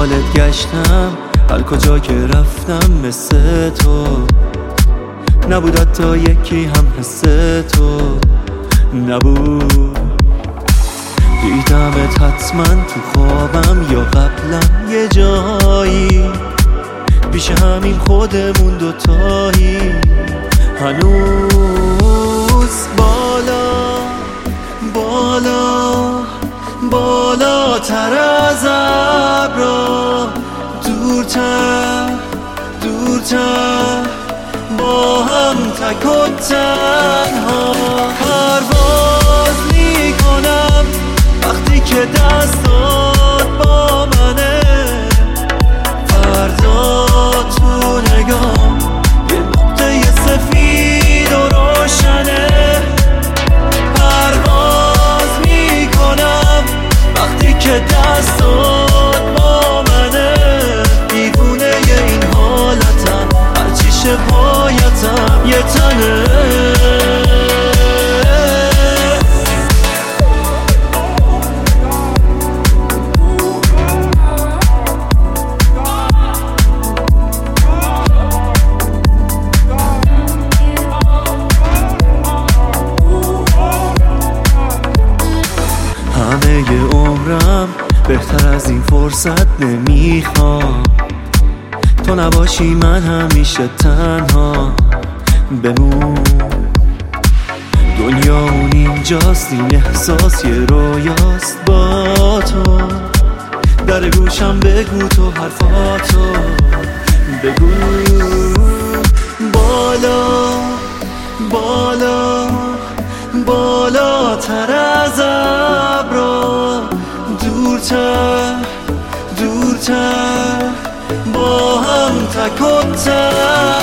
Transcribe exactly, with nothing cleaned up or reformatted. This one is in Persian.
دنبالت گشتم، هر کجا که رفتم مثل تو نبود، حتی یکی هم حس تو نبود. دیدمت حتما تو خوابم یا قبلا یه جایی، پیش همین خودمون دوتایی. هنوز بالا بالا بالاتر از ابرا، دورتر دورتر با هم تک و تنها پرواز میکنم وقتی که دستات با منه. فردا تو نگاه یه نقطه سفید و روشنه. پرواز میکنم وقتی که دستات با منه. دیوونه این حالتم، هرچی شبایتم یه تنه. همه عمرم بهتر از این فرصت نمیخوام، تو نباشی من همیشه تنها بمون. دنیا اون اینجاست، این احساس یه رویاست با تو. در گوشم بگو تو حرفاتو بگو. بالا بالا بالاتر از ابرا، دورتر دورتر با هم تک و تنها.